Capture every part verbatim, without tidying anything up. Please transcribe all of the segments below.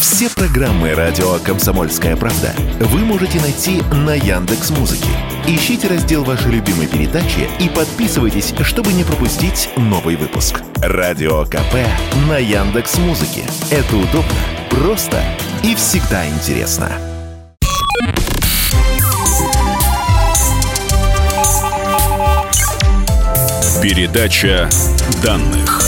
Все программы радио «Комсомольская правда» вы можете найти на Яндекс.Музыке. Ищите раздел вашей любимой передачи и подписывайтесь, чтобы не пропустить новый выпуск. Радио КП на Яндекс.Музыке. Это удобно, просто и всегда интересно. Передача данных.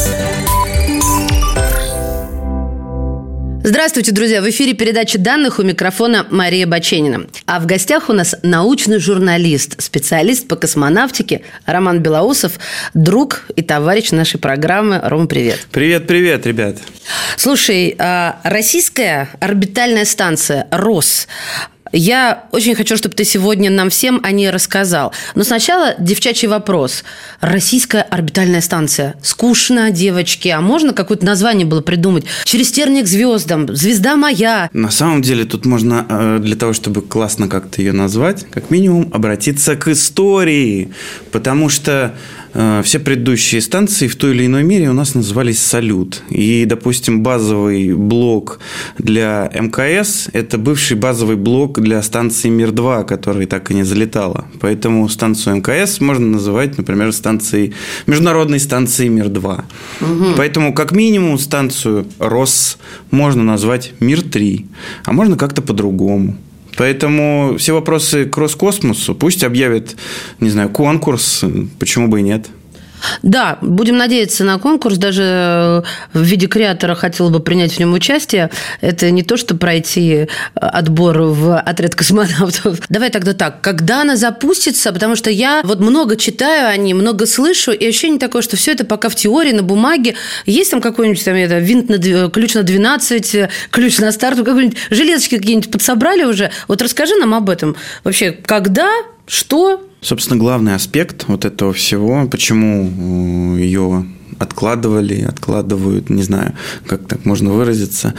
Здравствуйте, друзья! В эфире передача данных, у микрофона Мария Баченина. А в гостях у нас научный журналист, специалист по космонавтике Роман Белоусов, друг и товарищ нашей программы. Ром, привет! Привет-привет, ребят! Слушай, российская орбитальная станция «Рос». Я очень хочу, чтобы ты сегодня нам всем о ней рассказал. Но сначала девчачий вопрос. Российская орбитальная станция. Скучно, девочки. А можно какое-то название было придумать? «Через тернии к звездам», «Звезда моя». На самом деле тут можно, для того, чтобы классно как-то ее назвать, как минимум обратиться к истории. Потому что все предыдущие станции в той или иной мере у нас назывались «Салют». И, допустим, базовый блок для МКС – это бывший базовый блок для станции Мир-два, которая так и не залетала. Поэтому станцию МКС можно называть, например, станцией, международной станцией Мир-два. Угу. Поэтому, как минимум, станцию «Рос» можно назвать Мир-три, а можно как-то по-другому. Поэтому все вопросы к Роскосмосу пусть объявят, не знаю, конкурс, почему бы и нет. Да, будем надеяться на конкурс. Даже в виде креатора хотела бы принять в нем участие. Это не то, что пройти отбор в отряд космонавтов. Давай тогда так. Когда она запустится? Потому что я вот много читаю о ней, много слышу, и ощущение такое, что все это пока в теории, на бумаге. Есть там какой-нибудь там, это, винт на, ключ на двенадцать, ключ на старт, какой-нибудь железочки какие-нибудь подсобрали уже? Вот расскажи нам об этом. Вообще, когда, что... Собственно, главный аспект вот этого всего, почему ее откладывали, откладывают, не знаю, как так можно выразиться.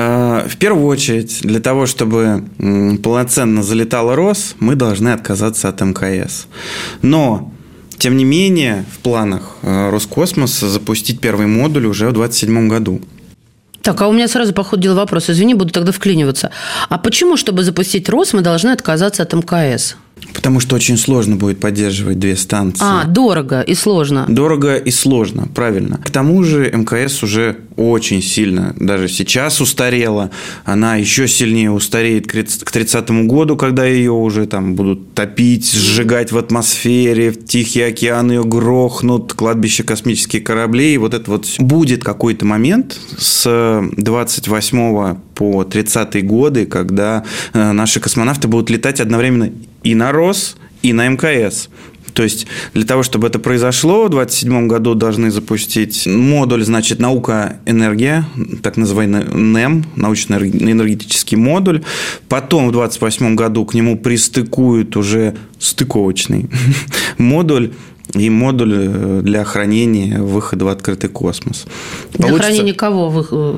В первую очередь, для того, чтобы полноценно залетала «Рос», мы должны отказаться от МКС. Но, тем не менее, в планах Роскосмоса запустить первый модуль уже в двадцать седьмом году. Так, а у меня сразу по ходу дела вопрос. Извини, буду тогда вклиниваться. А почему, чтобы запустить «Рос», мы должны отказаться от МКС? Потому что очень сложно будет поддерживать две станции. А, дорого и сложно. Дорого и сложно, правильно. К тому же МКС уже очень сильно, даже сейчас устарела. Она еще сильнее устареет к тридцатому году, когда ее уже там будут топить, сжигать в атмосфере, в Тихий океан ее грохнут, кладбище космических кораблей. И вот это вот будет какой-то момент с двадцать восьмого по тридцатые годы, когда наши космонавты будут летать одновременно и на «Рос», и на МКС. То есть, для того, чтобы это произошло, в двадцать седьмом году должны запустить модуль, значит, «Наука, энергия», так называемый НЭМ, научно-энергетический модуль. Потом в двадцать восьмом году к нему пристыкуют уже стыковочный модуль, и модуль для хранения выхода в открытый космос. Для Получится хранения кого?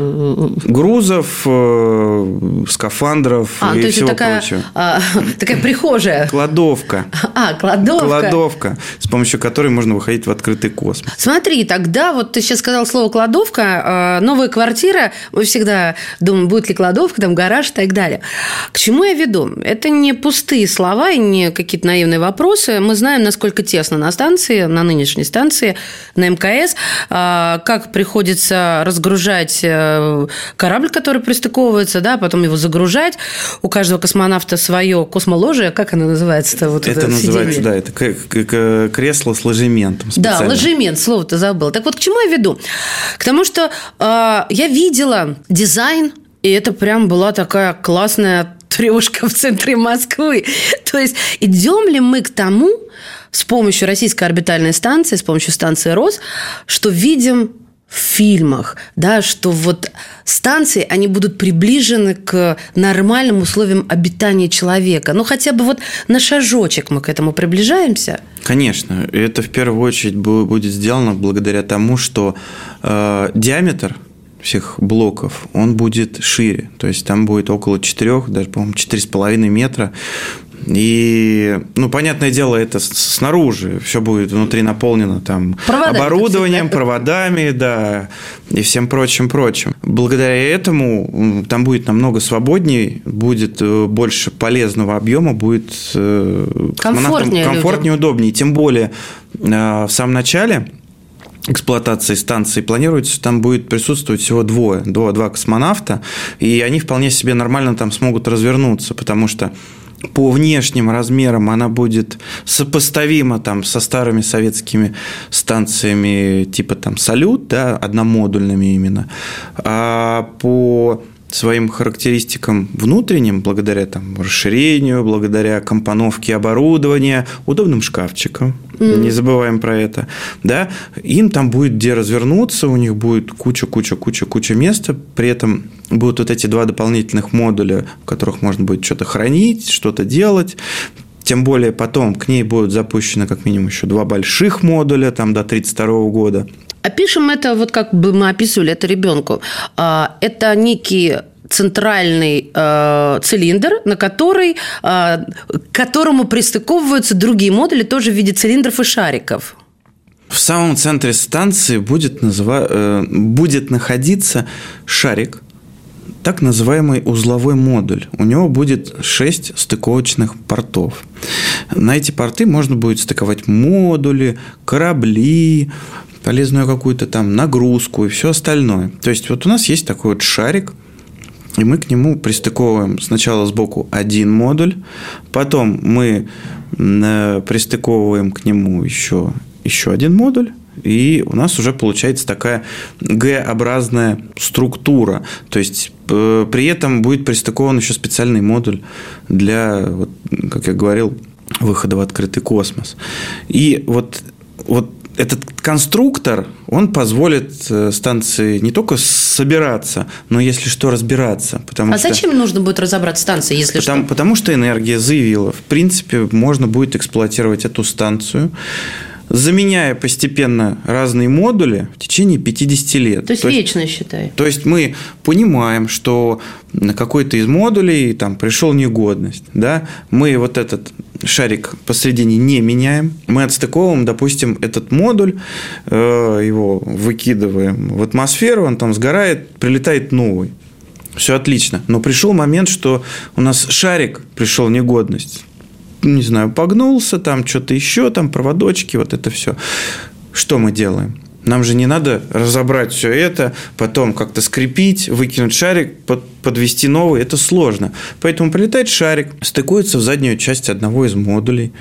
Грузов, скафандров а, и то всего такая, прочего. А, такая прихожая. Кладовка. А, кладовка. Кладовка, с помощью которой можно выходить в открытый космос. Смотри, тогда вот ты сейчас сказал слово «кладовка», новая квартира, мы всегда думаем, будет ли кладовка, там гараж и так далее. К чему я веду? Это не пустые слова и не какие-то наивные вопросы. Мы знаем, насколько тесно на станции, на нынешней станции, на МКС, как приходится разгружать корабль, который пристыковывается, да, потом его загружать. У каждого космонавта свое космоложе, как оно называется-то? Вот это, это называется, да, это кресло с ложементом. Да, ложемент, слово-то забыл. Так вот, к чему я веду? К тому, что я видела дизайн, и это прям была такая классная трешка в центре Москвы. То есть, идем ли мы к тому, с помощью российской орбитальной станции, с помощью станции «Рос», что видим в фильмах, да, что вот станции, они будут приближены к нормальным условиям обитания человека. Ну, хотя бы вот на шажочек мы к этому приближаемся. Конечно. Это в первую очередь будет сделано благодаря тому, что э, диаметр всех блоков, он будет шире. То есть, там будет около четырех, даже, по-моему, четыре с половиной метра. И, ну, понятное дело, это снаружи. Все будет внутри наполнено там проводами, оборудованием, проводами, да, и всем прочим-прочим. Благодаря этому там будет намного свободнее, будет больше полезного объема, будет комфортнее, комфортнее, удобнее. Тем более в самом начале эксплуатации станции планируется, что там будет присутствовать всего двое, два, два космонавта, и они вполне себе нормально там смогут развернуться, потому что по внешним размерам она будет сопоставима там со старыми советскими станциями типа там «Салют», да, одномодульными именно, а по своим характеристикам внутренним, благодаря там расширению, благодаря компоновке оборудования, удобным шкафчикам, mm-hmm. не забываем про это, да, им там будет где развернуться, у них будет куча-куча-куча-куча места, при этом будут вот эти два дополнительных модуля, в которых можно будет что-то хранить, что-то делать. Тем более потом к ней будут запущены как минимум еще два больших модуля там, до тридцать второго года. Опишем это, вот как бы мы описывали это ребенку. Это некий центральный э, цилиндр, на который, э, к которому пристыковываются другие модули, тоже в виде цилиндров и шариков. В самом центре станции будет, называ... э, будет находиться шарик, так называемый узловой модуль. У него будет шесть стыковочных портов. На эти порты можно будет стыковать модули, корабли, полезную какую-то там нагрузку и все остальное. То есть, вот у нас есть такой вот шарик, и мы к нему пристыковываем сначала сбоку один модуль, потом мы пристыковываем к нему еще, еще один модуль, и у нас уже получается такая Г-образная структура. То есть, при этом будет пристыкован еще специальный модуль для, вот, как я говорил, выхода в открытый космос. И вот, вот этот конструктор, он позволит станции не только собираться, но, если что, разбираться. Потому а что... зачем нужно будет разобрать станции, если потому, что? Потому что энергия заявила. В принципе, можно будет эксплуатировать эту станцию, заменяя постепенно разные модули в течение пятьдесят лет. То есть, то есть вечно, считай. То есть, мы понимаем, что на какой-то из модулей там пришел негодность. Да? Мы вот этот шарик посредине не меняем. Мы отстыковываем, допустим, этот модуль, его выкидываем в атмосферу, он там сгорает, прилетает новый. Все отлично. Но пришел момент, что у нас шарик пришел в негодность. Не знаю, погнулся, там что-то еще, там проводочки, вот это все. Что мы делаем? Нам же не надо разобрать все это, потом как-то скрепить, выкинуть шарик, подвести новый. Это сложно. Поэтому прилетает шарик, стыкуется в заднюю часть одного из модулей.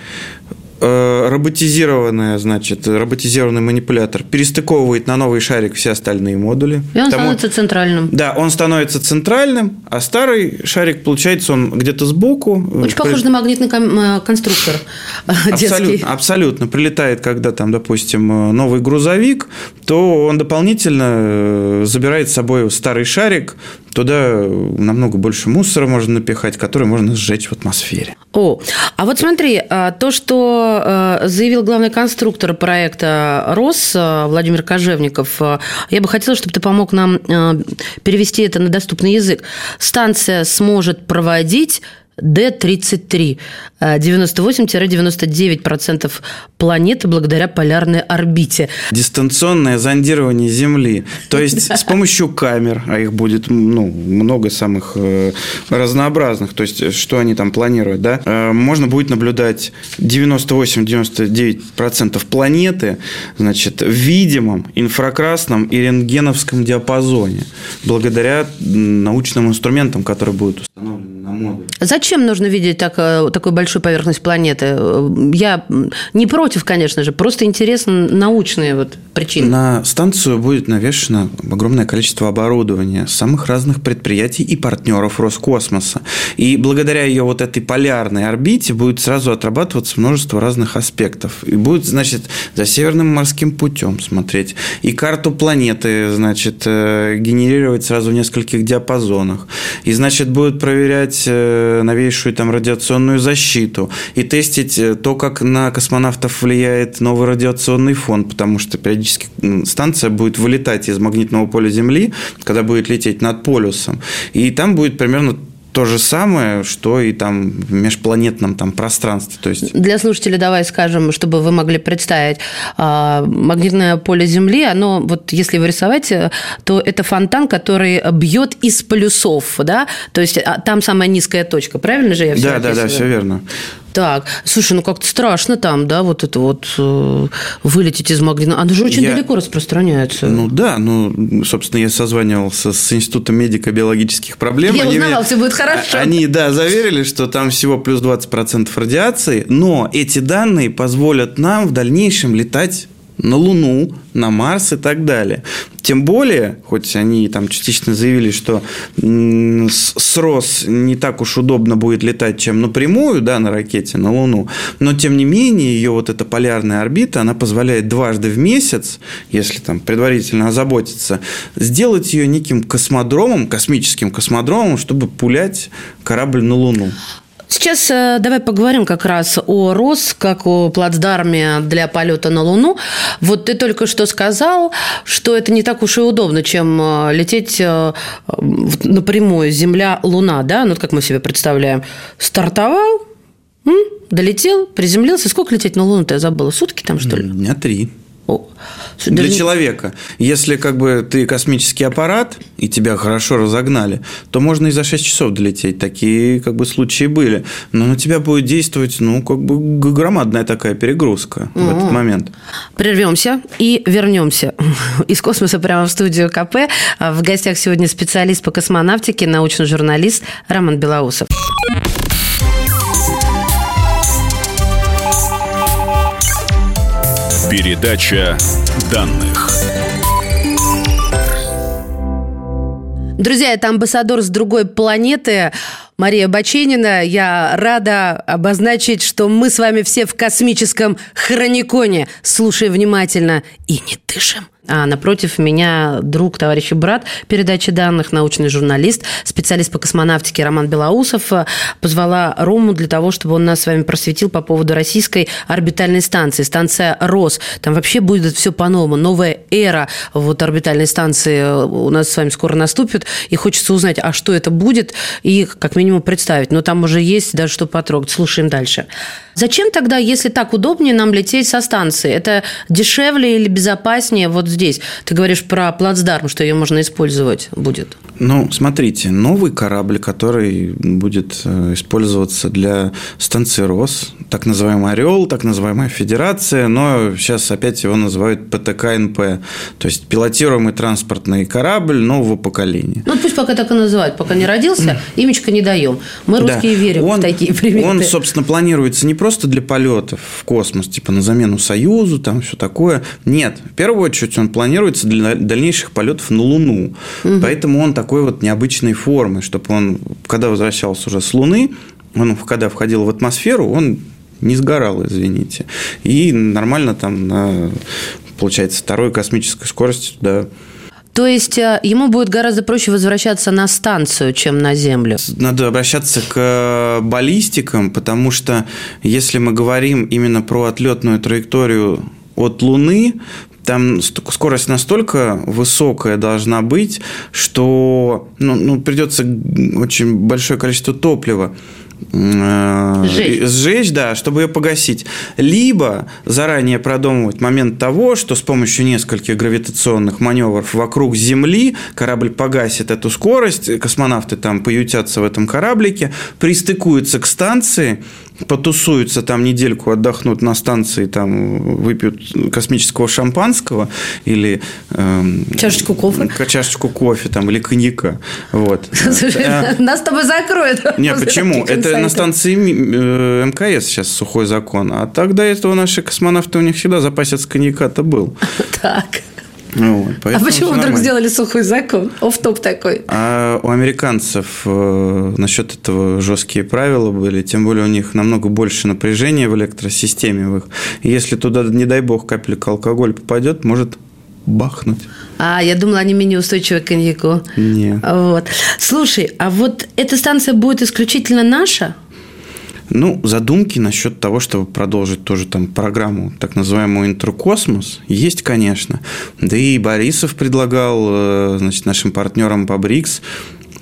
Роботизированная, значит, роботизированный манипулятор перестыковывает на новый шарик все остальные модули. И он Тому... становится центральным. Да, он становится центральным, а старый шарик, получается, он где-то сбоку. Очень похож на магнитный конструктор абсолютно, детский. Абсолютно. Прилетает, когда там, допустим, новый грузовик, то он дополнительно забирает с собой старый шарик. Туда намного больше мусора можно напихать, который можно сжечь в атмосфере. О, а вот смотри, то, что заявил главный конструктор проекта РОС Владимир Кожевников, я бы хотела, чтобы ты помог нам перевести это на доступный язык. Станция сможет проводить Д тридцать три, девяносто восемь - девяносто девять процентов планеты благодаря полярной орбите. Дистанционное зондирование Земли. То есть, с помощью камер, а их будет ну, много самых разнообразных, то есть, что они там планируют, да, можно будет наблюдать девяносто восемь - девяносто девять процентов планеты, значит, в видимом инфракрасном и рентгеновском диапазоне, благодаря научным инструментам, которые будут установлены на модуле. Зачем нужно видеть так, такую большую поверхность планеты? Я не против, конечно же, просто интересно научные вот причины. На станцию будет навешено огромное количество оборудования самых разных предприятий и партнеров Роскосмоса. И благодаря ее вот этой полярной орбите будет сразу отрабатываться множество разных аспектов. И будет, значит, за Северным морским путем смотреть. И карту планеты, значит, генерировать сразу в нескольких диапазонах. И, значит, будет проверять новейшую там радиационную защиту и тестить то, как на космонавтов влияет новый радиационный фон, потому что периодически станция будет вылетать из магнитного поля Земли, когда будет лететь над полюсом, и там будет примерно то же самое, что и там в межпланетном там пространстве. То есть... Для слушателей давай скажем, чтобы вы могли представить. Магнитное поле Земли, оно, вот если его рисовать, то это фонтан, который бьет из полюсов, да? То есть там самая низкая точка, правильно же я все Да, описываю? да, да, все верно. Так, слушай, ну как-то страшно там, да, вот это вот э, вылететь из магнитного... Оно же очень я... далеко распространяется. Ну да, ну, собственно, я созванивался с Институтом медико-биологических проблем. Я они узнала, мне... все будет хорошо. Они, да, заверили, что там всего плюс двадцать процентов радиации, но эти данные позволят нам в дальнейшем летать на Луну, на Марс и так далее. Тем более, хоть они там частично заявили, что с РОС не так уж удобно будет летать, чем напрямую, да, на ракете на Луну, но тем не менее ее вот эта полярная орбита, она позволяет дважды в месяц, если там предварительно озаботиться, сделать ее неким космодромом, космическим космодромом, чтобы пулять корабль на Луну. Сейчас давай поговорим как раз о РОС, как о плацдарме для полета на Луну. Вот ты только что сказал, что это не так уж и удобно, чем лететь напрямую Земля-Луна, да? Ну, как мы себе представляем. Стартовал, долетел, приземлился. Сколько лететь на Луну-то я забыла? Сутки там, что ли? Дня три. О, для даже... человека. Если как бы ты космический аппарат и тебя хорошо разогнали, то можно и за шесть часов долететь. Такие как бы случаи были. Но на тебя будет действовать, ну, как бы громадная такая перегрузка mm-hmm. в этот момент. Прервемся и вернемся из космоса прямо в студию ка пэ. В гостях сегодня специалист по космонавтике, научный журналист Роман Белоусов. Передача данных. Друзья, это амбассадор с другой планеты Мария Баченина. Я рада обозначить, что мы с вами все в космическом хрониконе. Слушай внимательно и не дышим. А напротив меня друг, товарищ и брат передачи данных, научный журналист, специалист по космонавтике Роман Белоусов. Позвала Рому для того, чтобы он нас с вами просветил по поводу российской орбитальной станции, станция РОС. Там вообще будет все по-новому, новая эра вот орбитальной станции у нас с вами скоро наступит. И хочется узнать, а что это будет, и как минимум представить. Но там уже есть даже что потрогать. Слушаем дальше. Зачем тогда, если так удобнее, нам лететь со станции? Это дешевле или безопаснее вот здесь? Ты говоришь про плацдарм, что ее можно использовать будет. Ну, смотрите, новый корабль, который будет использоваться для станции РОС, так называемый «Орел», так называемая «Федерация», но сейчас опять его называют пэ тэ ка эн пэ, то есть пилотируемый транспортный корабль нового поколения. Ну, пусть пока так и называют, пока не родился, имечко не даем. Мы, русские, да. верим он, в такие приметы. Он, собственно, планируется не просто для полетов в космос, типа на замену Союзу, там все такое. Нет, в первую очередь он планируется для дальнейших полетов на Луну. Угу. Поэтому он такой вот необычной формы, чтобы он, когда возвращался уже с Луны, он, когда входил в атмосферу, он не сгорал, извините. И нормально там, на, получается, второй космической скорости туда. То есть ему будет гораздо проще возвращаться на станцию, чем на Землю? Надо обращаться к баллистикам, потому что если мы говорим именно про отлетную траекторию от Луны, там скорость настолько высокая должна быть, что ну, ну, придется очень большое количество топлива Сжечь. сжечь, да, чтобы ее погасить. Либо заранее продумывать момент того, что с помощью нескольких гравитационных маневров вокруг Земли корабль погасит эту скорость, космонавты там поютятся в этом кораблике, пристыкуются к станции, потусуются там недельку, отдохнут на станции, там выпьют космического шампанского или э, чашечку кофе, чашечку кофе там, или коньяка. Вот. Нас с тобой закроют. Нет, почему? Это на станции эм ка эс сейчас сухой закон, а так до этого наши космонавты, у них всегда запасец коньяка-то был. Так. Вот, а почему вдруг сделали сухой закон? Офф-топ такой. А у американцев э, насчет этого жесткие правила были, тем более у них намного больше напряжения в электросистеме. В их. И если туда, не дай бог, капелька алкоголя попадет, может бахнуть. А, я думала, они менее устойчивы к коньяку. Нет. Вот. Слушай, а вот эта станция будет исключительно наша? Ну, задумки насчет того, чтобы продолжить тоже там программу, так называемую «Интеркосмос», есть, конечно. Да и Борисов предлагал, значит, нашим партнерам по БРИКС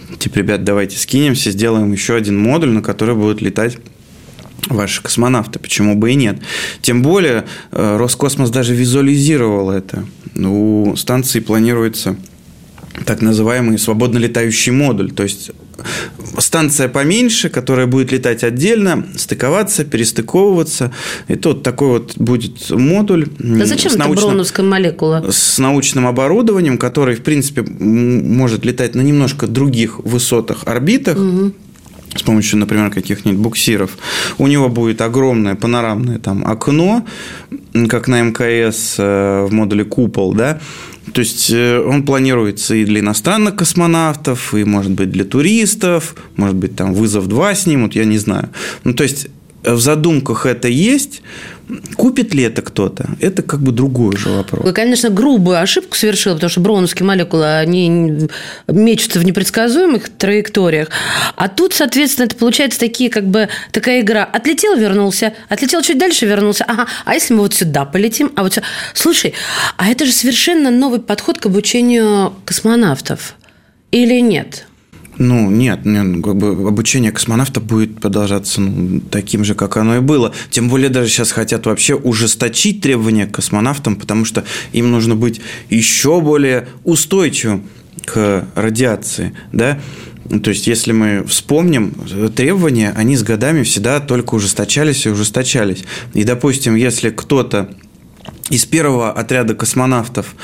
Типа, ребят, давайте скинемся, сделаем еще один модуль, на который будут летать ваши космонавты. Почему бы и нет? Тем более, Роскосмос даже визуализировал это. У станции планируется так называемый свободно летающий модуль. То есть, станция поменьше, которая будет летать отдельно, стыковаться, перестыковываться. Это вот такой вот будет модуль. Да зачем это броуновская молекула? С научным оборудованием, который, в принципе, может летать на немножко других высотах, орбитах. Угу. С помощью, например, каких-нибудь буксиров. У него будет огромное панорамное там окно, как на МКС в модуле «Купол», да. То есть, он планируется и для иностранных космонавтов, и, может быть, для туристов, может быть, там «Вызов-два» снимут, я не знаю. Ну, то есть, в задумках это есть. Купит ли это кто-то? Это как бы другой уже вопрос. Вы, конечно, грубую ошибку совершил, потому что броуновские молекулы, они мечутся в непредсказуемых траекториях. А тут, соответственно, это получается такие, как бы, такая игра. Отлетел, вернулся. Отлетел чуть дальше, вернулся. Ага, а если мы вот сюда полетим? А вот сюда? Слушай, а это же совершенно новый подход к обучению космонавтов. Или нет? Ну, нет, нет, как бы обучение космонавта будет продолжаться ну, таким же, как оно и было. Тем более, даже сейчас хотят вообще ужесточить требования к космонавтам, потому что им нужно быть еще более устойчивым к радиации, да? То есть, если мы вспомним, требования, они с годами всегда только ужесточались и ужесточались. И, допустим, если кто-то из первого отряда космонавтов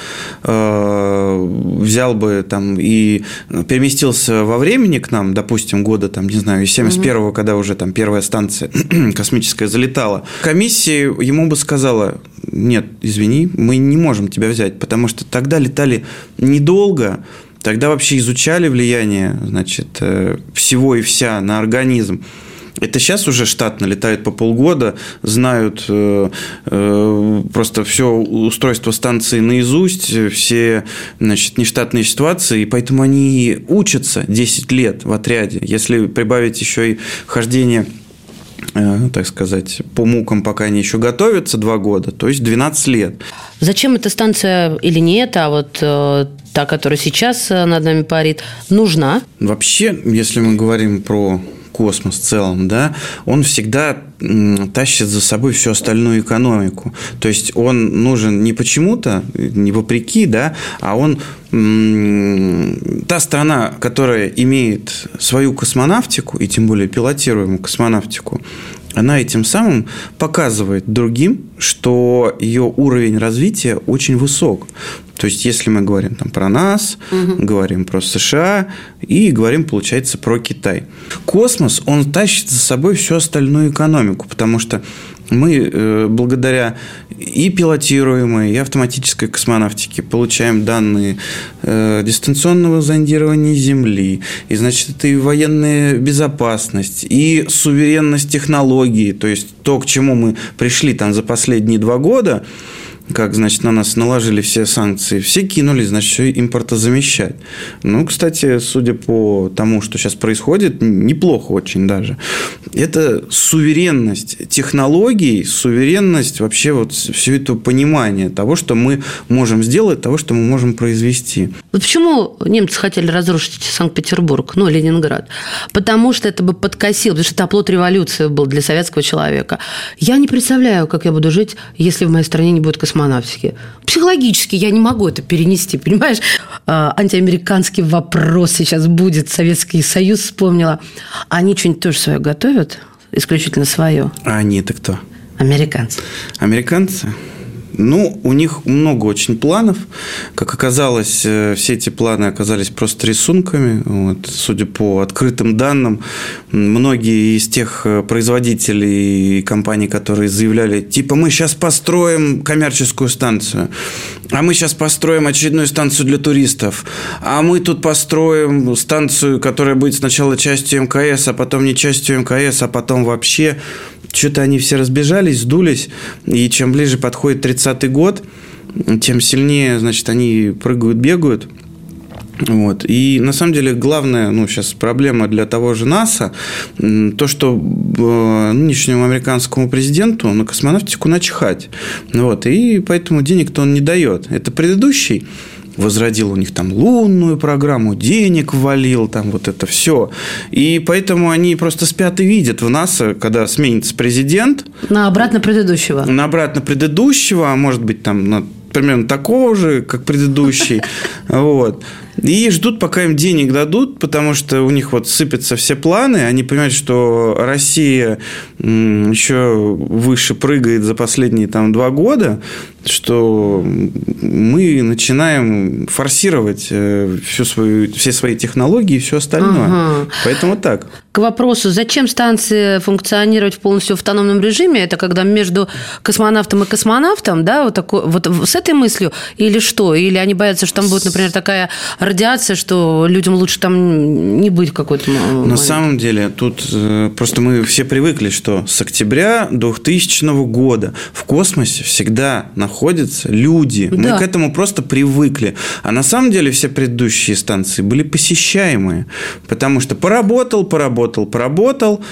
э, взял бы там и переместился во времени к нам, допустим, года, там, не знаю, из семьдесят первого, угу. когда уже там первая станция космическая залетала, комиссия ему бы сказала: нет, извини, мы не можем тебя взять, потому что тогда летали недолго, тогда вообще изучали влияние, значит, всего и вся на организм. Это сейчас уже штатно летают по полгода, знают э, э, просто все устройство станции наизусть, все, значит, нештатные ситуации, и поэтому они учатся десять лет в отряде. Если прибавить еще и хождение, э, так сказать, по мукам, пока они еще готовятся, два года, то есть двенадцать лет. Зачем эта станция или не эта, а вот э, та, которая сейчас над нами парит, нужна? Вообще, если мы говорим про космос в целом, да, он всегда тащит за собой всю остальную экономику. То есть, он нужен не почему-то, не вопреки, да, а он та страна, которая имеет свою космонавтику, и тем более пилотируемую космонавтику, она этим самым показывает другим, что ее уровень развития очень высок. То есть, если мы говорим там про нас, угу. говорим про США и говорим, получается, про Китай. Космос, он тащит за собой всю остальную экономику, потому что мы благодаря и пилотируемой, и автоматической космонавтике получаем данные дистанционного зондирования Земли, и, значит, это и военная безопасность, и суверенность технологий, то есть то, к чему мы пришли там за последние два года, как, значит, на нас наложили все санкции, все кинулись, значит, все импортозамещать. Ну, кстати, судя по тому, что сейчас происходит, неплохо очень даже. Это суверенность технологий, суверенность вообще вот все это понимание того, что мы можем сделать, того, что мы можем произвести. Вот почему немцы хотели разрушить Санкт-Петербург, ну, Ленинград? Потому что это бы подкосило, потому что это оплот революции был для советского человека. Я не представляю, как я буду жить, если в моей стране не будет космонавтики. Психологически я не могу это перенести, понимаешь? Антиамериканский вопрос сейчас будет, Советский Союз вспомнила. Они что-нибудь тоже свое готовят? Исключительно свое? А они-то кто? Американцы. Американцы? Ну, у них много очень планов. Как оказалось, все эти планы оказались просто рисунками. Вот, судя по открытым данным, многие из тех производителей и компаний, которые заявляли, типа, мы сейчас построим коммерческую станцию, а мы сейчас построим очередную станцию для туристов, а мы тут построим станцию, которая будет сначала частью МКС, а потом не частью МКС, а потом вообще... Что-то они все разбежались, сдулись, и чем ближе подходит тридцатый год, тем сильнее, значит, они прыгают, бегают. Вот. И на самом деле главная, ну, сейчас проблема для того же НАСА, то, что нынешнему американскому президенту на космонавтику начихать. Вот. И поэтому денег-то он не дает. Это предыдущий возродил у них там лунную программу, денег ввалил, там вот это все. И поэтому они просто спят и видят в НАСА, когда сменится президент. На обратно предыдущего. На обратно предыдущего, а может быть, там на примерно такого же, как предыдущий. Вот. И ждут, пока им денег дадут, потому что у них вот сыпятся все планы. Они понимают, что Россия еще выше прыгает за последние там, два года, что мы начинаем форсировать всю свою, все свои технологии и все остальное. Ага. Поэтому так. К вопросу, зачем станции функционировать в полностью автономном режиме, это когда между космонавтом и космонавтом, да, вот, такой, вот с этой мыслью, или что? Или они боятся, что там будет, например, такая радиация, что людям лучше там не быть в какой-то момент? На самом деле, тут просто мы все привыкли, что с октября двухтысячного года в космосе всегда находятся люди. Да. Мы к этому просто привыкли. А на самом деле все предыдущие станции были посещаемые, потому что поработал, поработал, Поработал, поработал,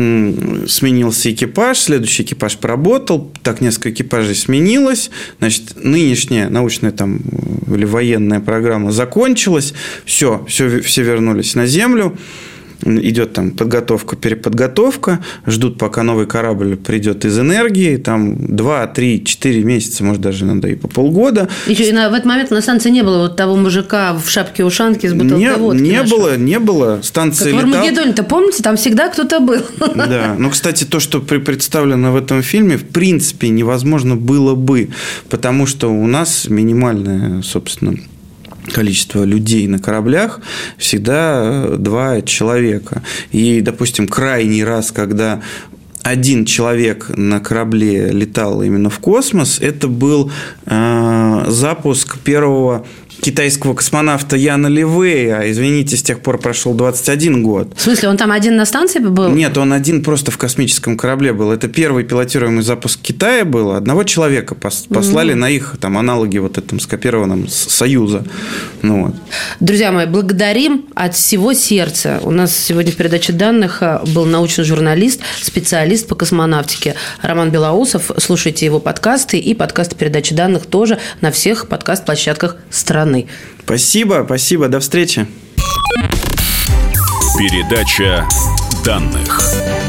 сменился экипаж, следующий экипаж поработал, так несколько экипажей сменилось, значит, нынешняя научная там, или военная программа закончилась, все, все, все вернулись на Землю. Идет там подготовка, переподготовка, ждут, пока новый корабль придет из энергии, там два, три, четыре месяца, может, даже иногда и по полгода. Еще и на, в этот момент на станции не было вот того мужика в шапке-ушанке с бутылкой водки. Не, не было, не было. Станция как летала. В Армагеддоне-то, помните, там всегда кто-то был. Да, ну, кстати, то, что представлено в этом фильме, в принципе, невозможно было бы, потому что у нас минимальная, собственно, количество людей на кораблях всегда два человека. И, допустим, крайний раз, когда один человек на корабле летал именно в космос, это был э, запуск первого китайского космонавта Яна Ливея. Извините, с тех пор прошел двадцать один год. В смысле, он там один на станции был? Нет, он один просто в космическом корабле был. Это первый пилотируемый запуск Китая был. Одного человека послали mm-hmm. на их там, аналоги вот этом скопированном Союза. Ну, вот. Друзья мои, благодарим от всего сердца. У нас сегодня в передаче данных был научный журналист, специалист по космонавтике Роман Белоусов. Слушайте его подкасты и подкасты передачи данных тоже на всех подкаст-площадках страны. Спасибо, спасибо, до встречи. Передача данных.